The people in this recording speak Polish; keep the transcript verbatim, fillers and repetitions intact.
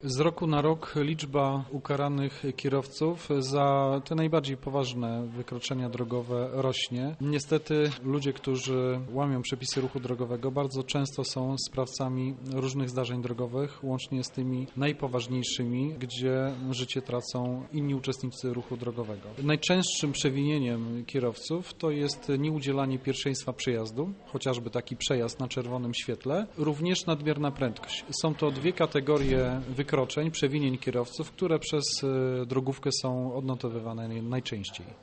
Z roku na rok liczba ukaranych kierowców za te najbardziej poważne wykroczenia drogowe rośnie. Niestety ludzie, którzy łamią przepisy ruchu drogowego, bardzo często są sprawcami różnych zdarzeń drogowych, łącznie z tymi najpoważniejszymi, gdzie życie tracą inni uczestnicy ruchu drogowego. Najczęstszym przewinieniem kierowców to jest nieudzielanie pierwszeństwa przejazdu, chociażby taki przejazd na czerwonym świetle, również nadmierna prędkość. Są to dwie kategorie wykroczeń, przewinień kierowców, które przez drogówkę są odnotowywane najczęściej.